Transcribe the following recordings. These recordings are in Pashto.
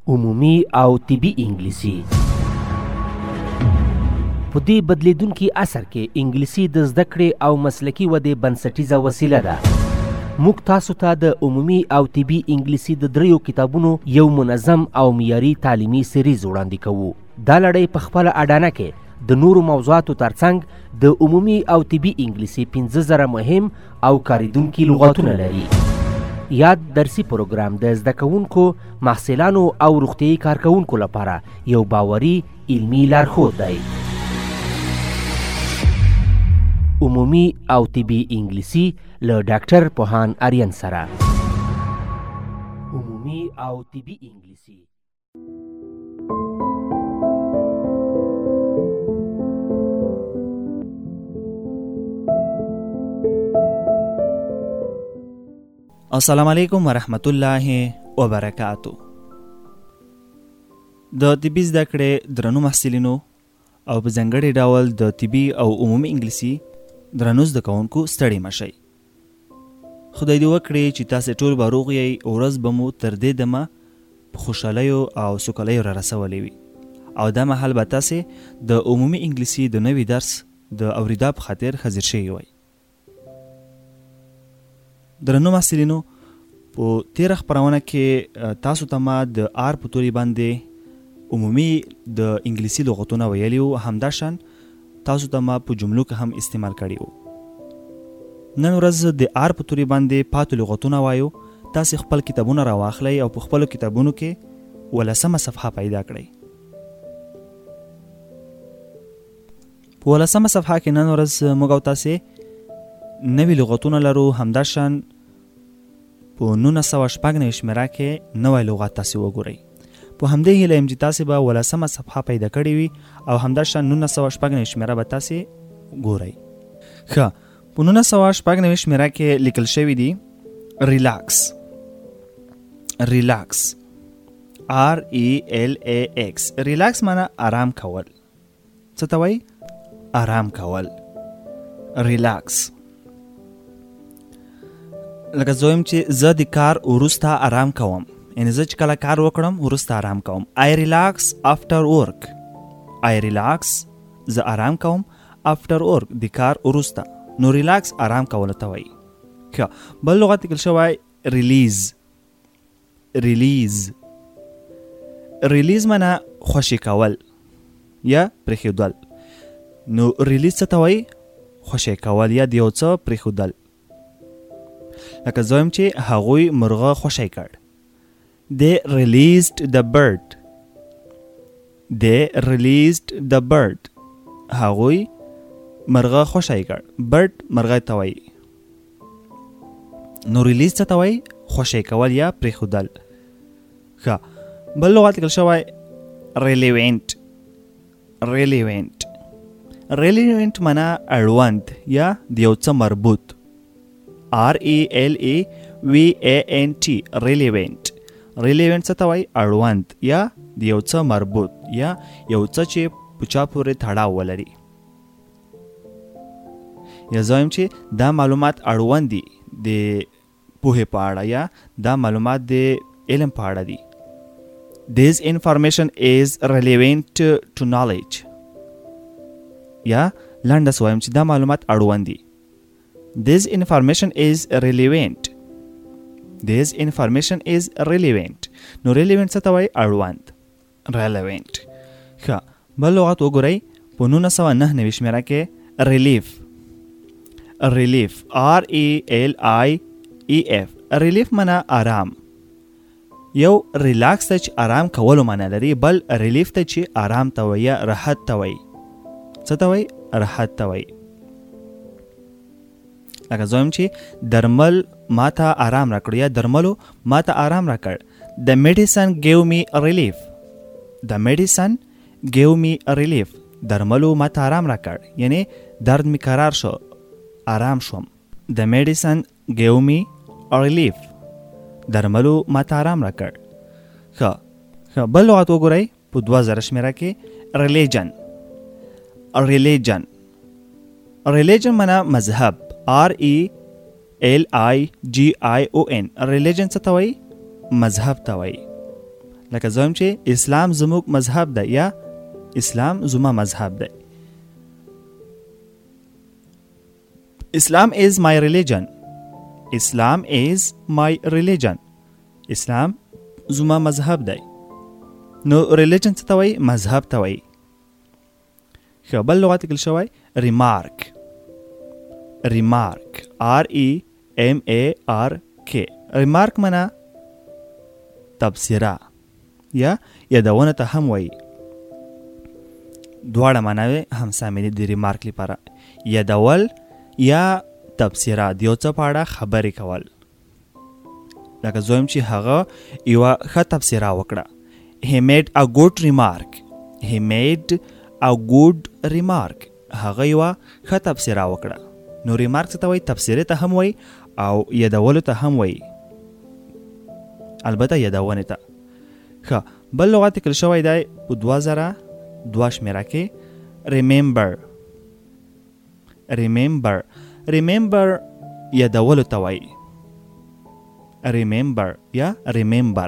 عمومي او طبي انګلیسي. په دې بدلیدونکي عصر کې انګلیسي د زده کړې او مسلکي ودې بنسټیزه وسیله ده. موږ تاسو ته د عمومي او طبي انګلیسي د 3 کتابونو یو منظم او معیاري تعلیمي سریز وړاندې کوو. دا لړۍ په خپله اډانه کې د نورو موضوعاتو ترڅنګ د عمومي او طبي انګلیسي 15,000 مهم او کاریدونکي لغتونه لري. یاد درسي پروګرام د زده کوونکو، محصلانو او روغتیايي کارکوونکو لپاره یو باوري علمي لارښود دی. عمومي او طبي انګلیسي له ډاکټر پوهان آریان سره. عمومي او طبي انګلیسي. السلام علیکم ورحمت الله وبرکاتو. د طبي زده کړې درنو محصلینو او په ځانګړي ډول د طبي او عمومي انګلیسي درنو زده کوونکو ستړي مشئ. خدای دې وکړي چې تاسې ټول به روغ یئ، ورځ به مو تر دې دمه په خوشحالیو او سوکالیو را رسولې وي او دا مهال به تاسې د عمومي انګلیسي د نوي درس د اوریدا په خاطر حاضر شوي وئ. درنو محصلینو، په تیره خپرونه کې تاسو ته ما د آر په توري باندې عمومي د انګلیسي لغتونه ویلي وو، همداشان تاسو ته ما په جملو کې هم استعمال کړي وو. نن ورځ د آر په توري باندې پاتو لغتونه وایو. تاسې خپل کتابونه راواخلئ او په خپلو کتابونو کې 18مه صفحه پیدا کړئ. په 18مه صفحه کې نن ورځ موږ او تاسې نوی لغتونه لرو، همداشان په 1996 شمیره کې نوی لغت تاسې وګورئ. په همدې هیله یم چې تاسې به 18مه صفحه پیدا کړې وي او همداشان 1996 شمیره به تاسې ګورئ. ښه، په 1996 شمیره کې لیکل شوي دي ریلاکس. ریلاکس RELAX. ریلاکس معنی آرام کول. څه ته وایي؟ آرام کول. ریلاکس. لکه زه وایم چې زه د کار وروسته آرام کوم، یعنې زه چې کله کار وکړم وروسته آرام کوم. I relax after work. I relax، زه آرام کوم. after work، د کار وروسته. نو ریلاکس آرام کولو ته وایي. بل لغت لیکل شوی ریلیز. ریلیز. ریلیز معنی خوشي کول یا پرېښودل. نو ریلیز څه ته وایي؟ خوشي کول یا د یو څه پرېښودل. لکه زه وایم چې هغوی مرغه خوشی کړ. They released the bird. They released the bird. هغوی مرغه خوشی کړ. bird مرغه ته وایي. نو ریلیز څه ته وایي؟ خوشی کول یا پرېښودل. ښه، بل لغت لیکل شوی relevant. relevant. relevant معنی اړوند یا د یو څه مربوط. RELEVANT. relevant. relevant څه ته وایي؟ اړوند یا د یو څه مربوط یا یو څه چې په چا پورې تړاو ولري. یا زه وایم چې دا معلومات اړوند دي د پوهې په اړه یا دا معلومات د علم په اړه دي. This information is relevant to knowledge. یا لنډه وایم چې دا معلومات اړوند دي. This information is relevant. This information is relevant. نو relevant څه ته وایي؟ اړوند. relevant. ښه، بل لغت وګورئ په 1999 شمیره کې relief. relief RELIEF. relief معنی آرام. یو ریلاکس ته چې آرام کولو معنی لري، بل ریلیف ته چې آرام ته وایي یا راحت ته وایي. څه ته وایي؟ راحت ته وایي. لکه زه وایم چې درمل ما ته آرام را کړ یا درملو ما ته آرام را کړ. The medicine gave me relief. The medicine gave me relief. درملو ما ته آرام را کړ، یعنی درد می قرار شو، آرام شوم. The medicine gave me relief. درملو ما ته آرام را کړ. ښه، بل لغت وګورئ په 2000 شمیره کې religion. religion. religion معنی مذهب. RELIGION. religion څه ته وایي؟ مذهب ته وایي. لکه زه وایم چې اسلام زموږ مذهب دی یا اسلام زما مذهب دی. Islam is my religion. Islam is my religion. اسلام زما مذهب دی. نو religion څه ته وایي؟ مذهب ته وایي. ښه بل لغت لیکل شوی remark. remark R-E-M-A-R-K. remark معنا تبصره یا یادونه ته هم وایي. دواړه معناوې هم شاملې دي remark لپاره. یادول یا تبصره د یو څه په اړه خبرې کول. لکه زه وایم چې هغه یوه ښه تبصره وکړه. He made a good remark. He made a good remark. هغه یوه ښه تبصره وکړه. نو ریمارک څه ته وایي؟ تبصرې ته هم وایي او یادولو ته هم وایي، البته یادونې ته. ښه بل لغت لیکل شوی دی په 2002 شمېره کې remember. remember remember یادولو ته وایي. remember یا remember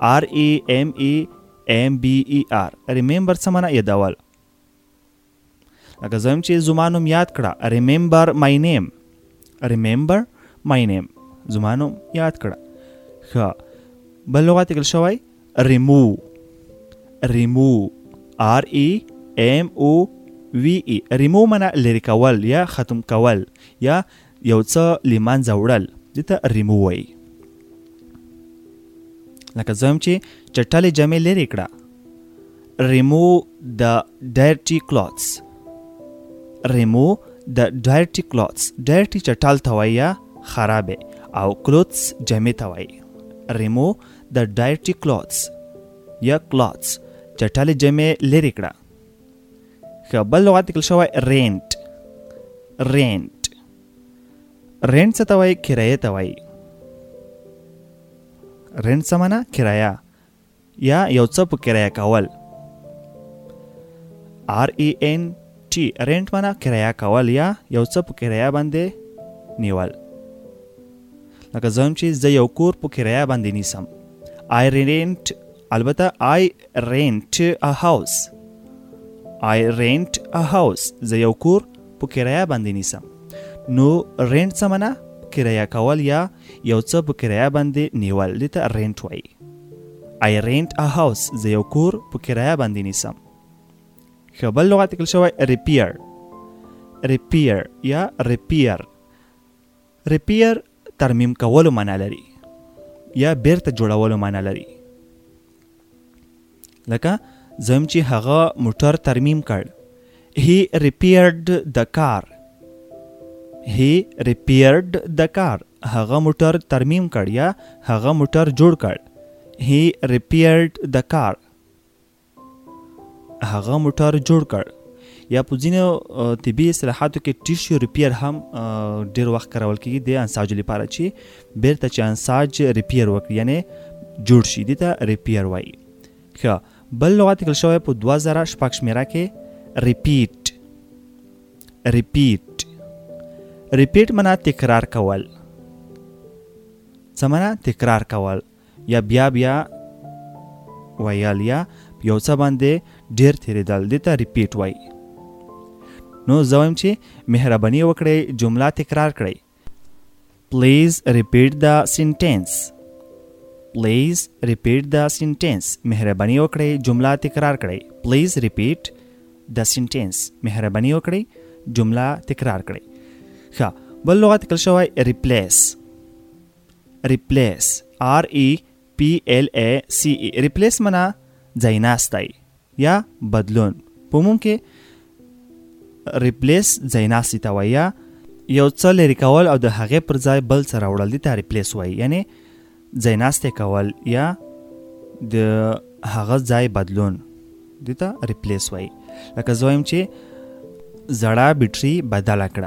R-E-M-E-M-B-E-R. remember څه معنا؟ یادول. لکه زه وایم چې زما نوم یاد کړه. remember my name. remember my name. زما نوم یاد کړه. ښه بل لغت لیکل شوی remove. remove R-E-M-O-V-E. remove معنا لرې کول یا ختم کول یا یو څه له منځه وړل، دې ته remove وایي. لکه زه وایم چې چټلې جامې لرې کړه. remove the dirty clothes. remove the dirty clothes. dirty چټل ته وایي یا خرابې او clothes جامې ته وایي. remove the dirty clothes یا clothes چټلې جامې لرې کړه. ښه بل لغت لیکل شوی rent. rent rent څه ته وایي؟ کرایې ته وایي. rent څه معنا؟ کرایه یا یو څه په کرایه کول. R-E-N-T. rent معنا کرایه کول یا یو څه په کرایه باندې نیول. لکه زه وایم چې زه یو کور په کرایه باندې نیسم. I rent البته I rent a house. I rent a house. زه یو کور په کرایه باندې نیسم. نو rent څه معنا؟ کرایه کول یا یو څه په کرایه باندې نیول، دې ته rent وایي. I rent a house. زه یو کور په کرایه باندې نیسم. ښه بل لغت لیکل شوی repair. repair یا repair. repair ترمیم کولو معنا لري یا بیرته جوړولو معنا لري. لکه زه وایم چې هغه موټر ترمیم کړ. He repaired the car. He repaired the car. هغه موټر ترمیم کړ یا هغه موټر جوړ کړ. He repaired the car. هغه موټر جوړ کړ. یا په ځینو طبي اصطلاحاتو کې ټیشو ریپیر هم ډېر وخت کارول کېږي د انساج لپاره چې بیرته چې انساج ریپیر وکړي یعنی جوړ شي، دې ته ریپیر وایي. ښه بل لغت لیکل شوی په 2006 شمېره کې repeat. repeat repeat معنا تکرار کول. څه معنا؟ تکرار کول یا بیا بیا ویل یا یو څه باندې ډېر تېرېدل، دې ته repeat وایي. نو زه وایم چې مهرباني وکړئ جمله تکرار کړئ. Please repeat the sentence. Please repeat the sentence. مهرباني وکړئ جمله تکرار کړئ. Please repeat the sentence. مهرباني وکړئ جمله تکرار کړئ. ښه بل لغت لیکل شوی replace. replace R-E-P-L-A-C-E. replace معنا ځایناستی یا بدلون. په عموم کې replace ځایناستی ته وایي یا یو څه لرې کول او د هغې پر ځای بل څه راوړل، دې ته replace وایي. یعنی ځایناستی کول یا د هغه ځای بدلون، دې ته replace وایي. لکه زه وایم چې زړه بیټري بدله کړه.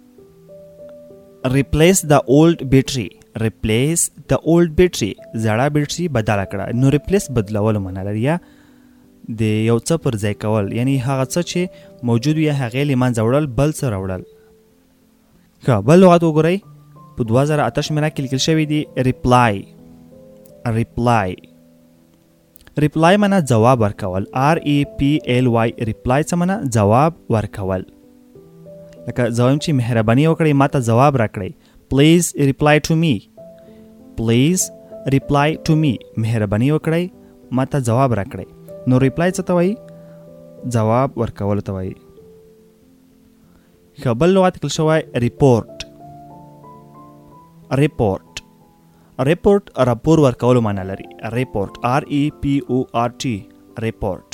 replace the old battery. replace the old battery. زړه بیټري بدله کړه. نو replace بدلولو معنا لري یا د یو څه پر ځای کول، یعنی هغه څه چې موجود وي هغې له منځه وړل، بل څه راوړل. ښه بل لغت وګورئ په 2008 شمېره کې لیکل شوی دی reply. reply ریپلای معنا جواب ورکول. REPLY ریپلای څه معنا جواب ورکول. لکه زویم چې مهرباني وکړئ ماته جواب راکړئ. Please reply to me. Please reply to me. مهرباني وکړئ ماته جواب راکړئ. نو ریپلای څه ته وایي؟ جواب ورکول ته وایي. بل لغت کل شوی ریپورت. ریپورت ریپورت راپور ورکولو معنا لري. ریپورت REPORT ریپورت.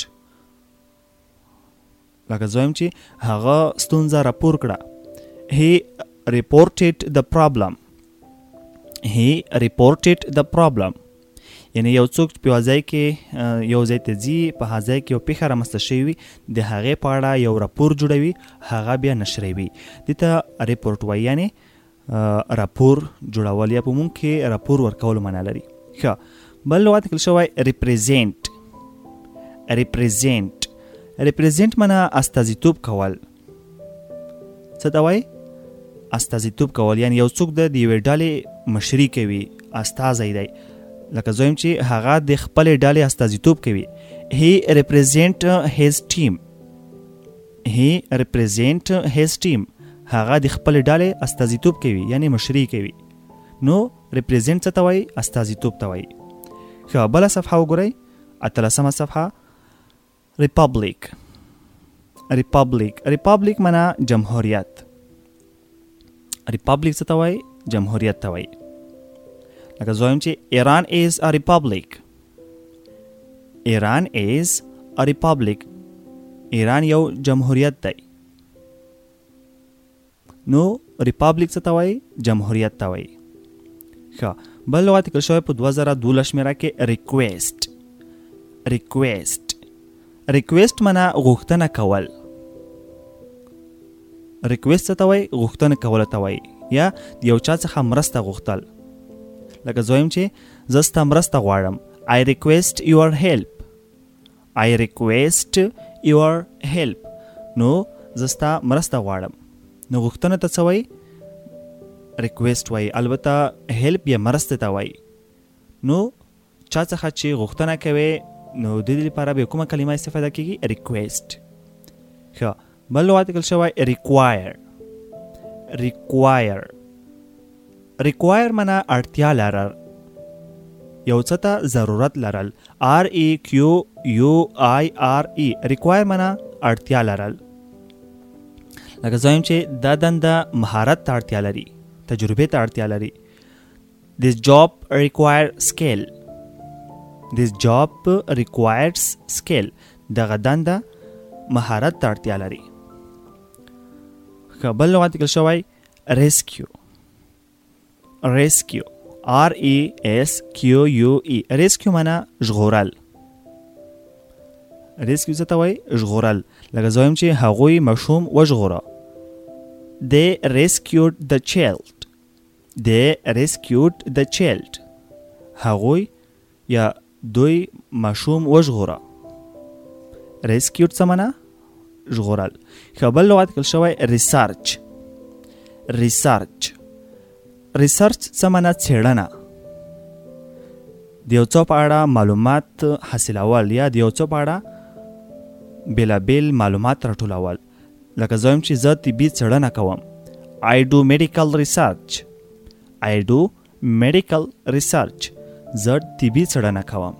لکه زویم چې هغه ستونزه راپور کړه. He reported the problem. He reported the problem. یعنی یو څوک په ځای کې یو ځای ته ځي، په ځای کې یو پیښه رامنځته شوې وي، د هغې په اړه یو راپور جوړوي، هغه بیا نشروي. دې ته ریپورټ وایي، یعنی راپور جوړول یا په مونږ کې راپور ورکولو معنا لري. ښه، بل لغت کل شوی ریپریزینټ. ریپریزینټ ریپریزینټ معنا استازیتوب کول. څه ته وایي؟ استازیتوب کول، یعنی یو څوک د یوې ډلې مشري کوي، استازی دی. لکه زویم چې هغه د خپلې ډلې استازیتوب کوي. He represent his team. He represent his team. هغه د خپلې ډلې استازیتوب کوي، یعنی مشري کوي. نو represent څه ته وایي؟ استازیتوب ته وایي. ښه، بله صفحه وګورئ، 18مه صفحه. ریپابلیک. ریپابلیک ریپابلیک معنا جمهوریت. ریپابلیک څه ته وایي؟ جمهوریت ته وایي. لکه زویم چې ایران is a republic. ایران is a republic. ایران یو جمهوریت دی. نو ریپابلیک څه ته وایي؟ جمهوریت ته وایي. ښه، بل لغت کل شوی په 2012 شمیره کې ریکویسټ. ریکویسټ ریکویسټ معنا غوښتنه کول. ریکویسټ څه ته وایي؟ غوښتنه کول ته وایي، یا یو چا څخه مرسته غوښتل. لکه زویم چې زه ستا مرسته غواړم. I request your help. I request your help. نو زه ستا مرسته غواړم. نو غوښتنه ته څه وایي؟ ریکویسټ وایي. البته هیلپ یا مرسته ته وایي. نو چا څخه چې غوښتنه کوي، نو د دې لپاره به کومه کلمه استفاده کیږي؟ ریکویسټ. ښه، بل لغت کل شوی ریکوایر. ریکوایر ریکوایر معنا اړتیا لرل، یو څه ته ضرورت لرل. REQUIRE ریکوایر معنا اړتیا لرل. لکه زویم چې دا دنده مهارت ته اړتیا لري، تجربې ته اړتیا لري. This job requires skill. This job requires skill. دغه دنده مهارت ته اړتیا لري. بل لغت کل شوی ریسکیو. ریسکیو RESQUE ریسکیو معنا ژغورل. ریسکیو څه ته وایي؟ ژغورل. لکه زویم چې هغوی ماشوم وژغوره. They rescued the child. They rescued the child. هغوی یا دوی ماشوم وژغوره. ریسکیوډ څه معنا؟ ژغورل. ښه، بل لغت کل شوی ریسرچ. ریسرچ ریسرچ څه معنا؟ څېړنه. د یو څه په اړه معلومات حاصلول، یا د یو څه په اړه بېلابېل معلومات راټولول. لکه زه وایم چې زه طبي څېړنه کوم. I do medical research. I do medical research. زه طبي څېړنه کوم.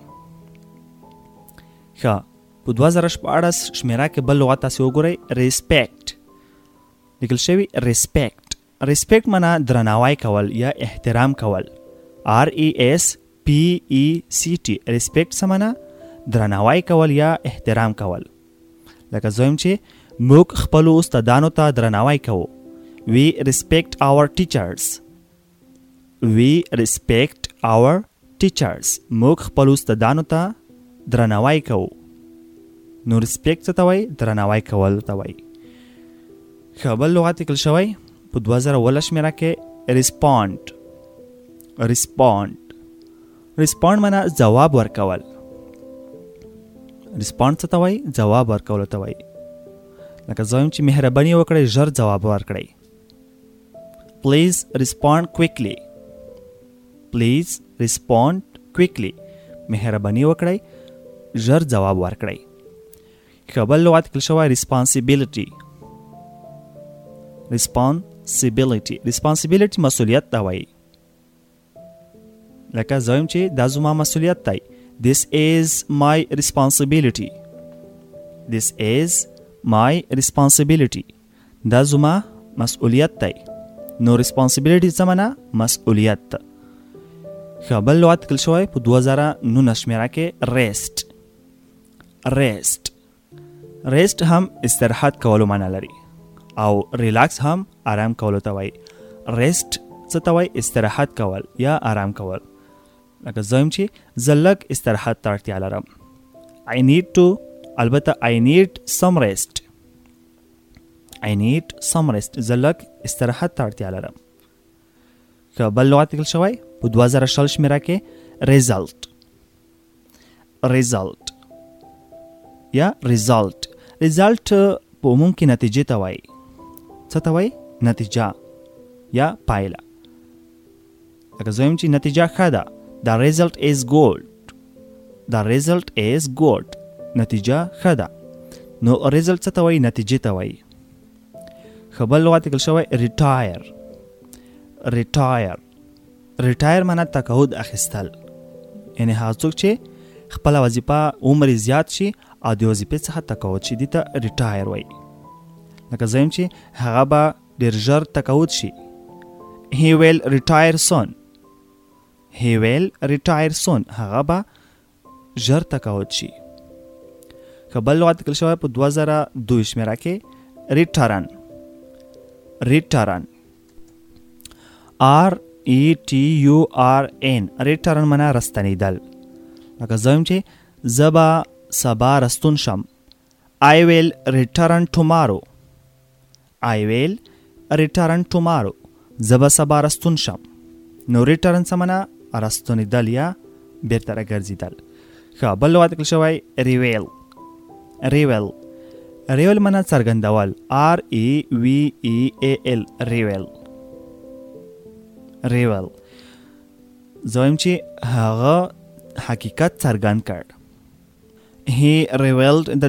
ښه، په 2014 شمیره کې بل لغت تاسې وګورئ، ریسپیکټ. لیکل شوي ریسپیکټ. ریسپیکټ معنا درناوی کول یا احترام کول. RESPECT ریسپیکټ څه معنا؟ درناوی کول یا احترام کول. لکه زه وایم چې موږ خپلو استادانو ته درناوی کوو. We respect our teachers. We respect our teachers. موږ خپلو استادانو ته درناوی کوو. نو ریسپیکټ څه ته وایي؟ درناوی کول ته وایي. ښه، بل لغت لیکل شوی په 2017 شمیره کې ریسپونډ. ریسپونډ ریسپونډ معنا ځواب ورکول. ریسپونډ څه ته وایي؟ ځواب ورکول ته وایي. لکه زه وایم چې مهرباني وکړئ ژر ځواب ورکړئ. Please respond quickly. Please respond quickly. مهرباني وکړئ ژر ځواب ورکړئ. ښه بل لغت لیکل شوی responsibility. responsibility مسؤلیت ته وایي. لکه زه وایم چې دا زما مسؤلیت دی. This is my responsibility. This is my responsibility. دا زما مسؤلیت دی. نو responsibility څه معنا؟ مسؤلیت. ښه بل لغت لیکل شوی په 2019 شمیره کې rest هم استراحت کولو معنا لري او ریلاکس هم آرام کولو ته وایي. rest څه ته وایي؟ استراحت کول یا آرام کول. لکه زه وایم چې زه لږ استراحت ته اړتیا لرم. I need some rest. زه لږ استراحت ته اړتیا لرم. که بل لغت لیکل شوی په 2020 شمیره کې result یا result په عموم کې نتیجې ته وایي. څه ته وایي؟ نتیجه یا پایله. لکه زه وایم چې نتیجه ښه ده. The result is good. نتیجه ښه ده. نو result څه ته وایي؟ نتیجې ته وایي. ښه بل لغت لیکل شوی retire معنا تقاعد اخیستل. یعنی هغه څوک چې خپله وظیفه عمر زیات شي او د وظیفې څخه تقاعد شي دې ته retire وایي. لکه زه وایم چې هغه به ډېر ژر تقاعد شي. He will retire soon. هغه به ژر تقاعد شي. که بل لغت لیکل شوی په 2002 شمیره کې return return معنا راستنیدل. لکه زه وایم چې زه به سبا راستون شم. I will return tomorrow. زه به سبا راستون شم. نو return څه معنا؟ راستنیدل یا بیرته راګرځېدل. ښه بل لغت لیکل شوی reveal معنا څرګندول. reveal زه وایم چې هغه حقیقت څرګند کړ. He revealed the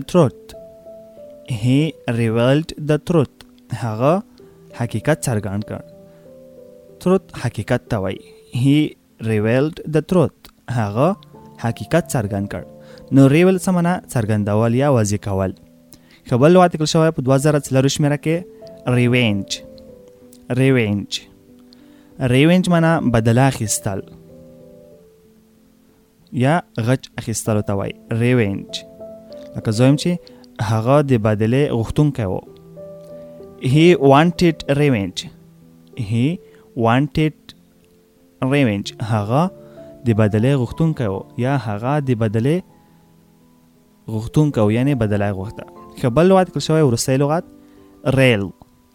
truth. هغه حقیقت څرګند کړ. truth حقیقت ته وایي. He revealed the truth. هغه حقیقت څرګند کړ. نو reveal څه معنا؟ څرګندول یا واضح کول. ښه بل لغت لیکل شوی په 2004 شمیره کې revenge معنا بدله اخیستل یا غچ اخیستلو ته وایي. revenge لکه زه وایم چې هغه د بدلې غوښتونکی و. He wanted revenge. هغه د بدلې غوښتونکی و یا هغه د بدلې غوښتونکی و یعنی بدله غوښته. ښه بل لغت لیکل شوی وروستی لغت real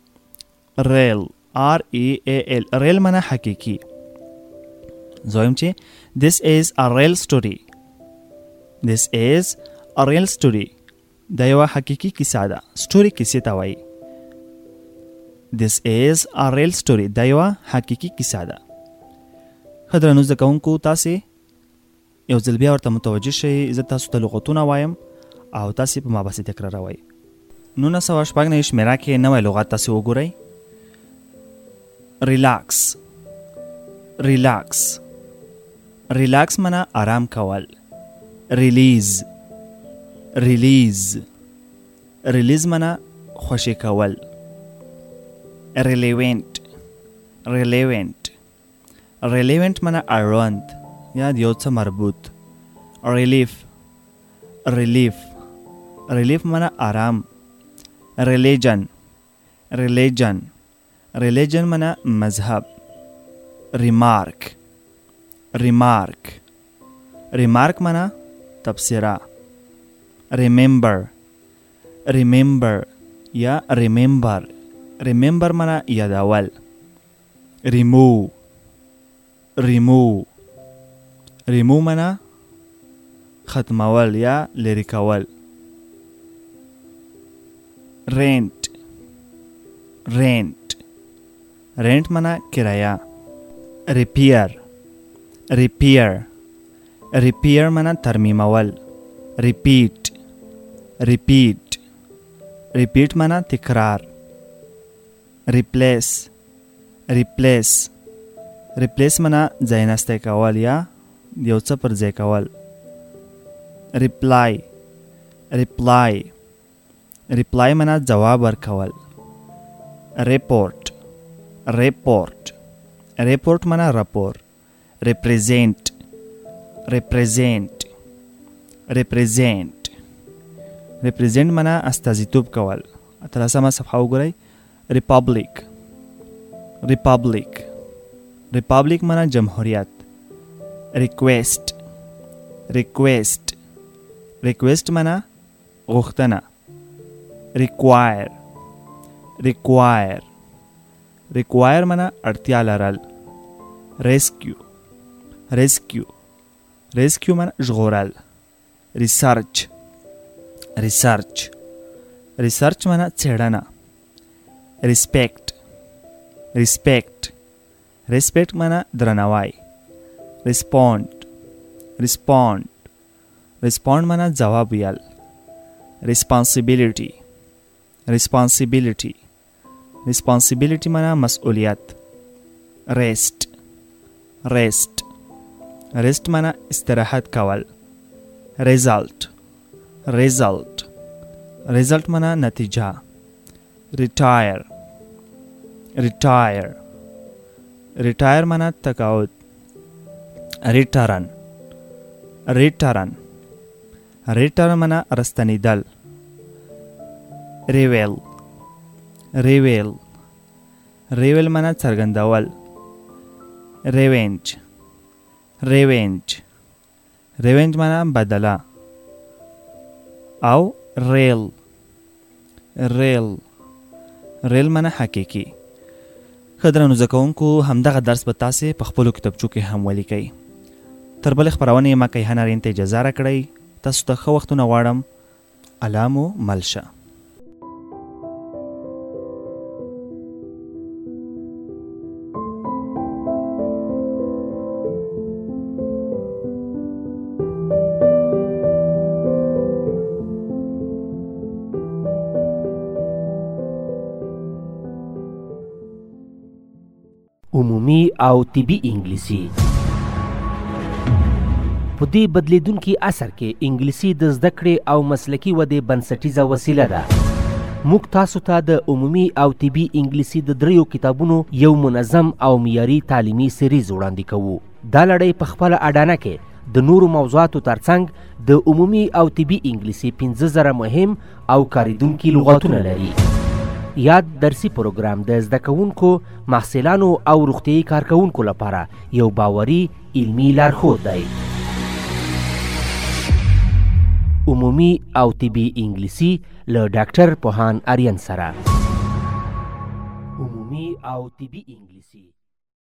real معنا حقیقي. زه وایم چې this is a real story. دا یوه حقیقي کیسه ده. story کیسې ته وایي. This is a real story. دا یوه حقیقي کیسه ده. ښه درنو زده کوونکو تاسې یو ځل بیا ورته متوجه شئ. زه تاسو ته لغتونه وایم او تاسې په ما پسې تکراروئ. 1996 شمیره کې نوی لغت تاسې وګورئ. relax معنا آرام کول. release معنا خوشی کول. relevant معنا اړوند یا د یو څه مربوط. relief معنا آرام. religion معنا مذهب. remark معنا تبصره. remember یا remember معنا یادول. remove معنا ختمول یا لرې کول. rent معنا کرایه. repair معنا ترمیمول. repeat repeat repeat معنا تکرار. replace replace replace معنا ځایناستی کول یا یو څه پر ځای کول. reply reply reply معنا جواب ورکول. report report report معنا راپور. represent represent represent represent معنا استازیتوب کول. اتلسمه صفحه وګورئ. republic republic republic معنا جمهوریت. request request request معنا غوښتنه. require require require معنا اړتیا لرل. rescue rescue rescue معنا ژغورل. research research research معنا څېړنه. respect respect respect معنا درناوی. respond respond respond معنا جواب ویل. responsibility responsibility responsibility معنا مسئولیت. rest rest rest معنا استراحت کول. result result result معنا نتیجه. retire retire retire معنا تقاعد. return return return معنا رستنیدل. reveal reveal reveal معنا څرګندول. revenge revenge revenge معنا بدله. او rail rail rail معنا حقیقي. خدرانو زکونکو همدغه درس به تاسې په خپلو کتابچو کې هم ولیکئ. تر بلې خپرونې ما کیهان ارین ته اجازه راکړئ. تاسو ته ښه وختونه غواړم. الله مو مل شه. عمومي او طبي انګلیسي. په دې بدلیدونکي عصر کې انګلیسي د زده کړې او مسلکي ودې بنسټیزه وسیله ده. موږ تاسو ته د عمومي او طبي انګلیسي د 3 کتابونو یو منظم او معیاري تعلیمي سریز وړاندې کوو. دا لړۍ په خپله اډانه کې د نورو موضوعاتو ترڅنګ د عمومي او طبي انګلیسي 15,000 مهم او کاریدونکي لغتونه لري. یاد درسي پروګرام د زده کوونکو، محصلانو او روغتیايي کارکوونکو لپاره یو باوري علمي لارښود دی. عمومي او طبي انګلیسي له ډاکټر پوهان آرین سره. عمومي او طبي انګلیسي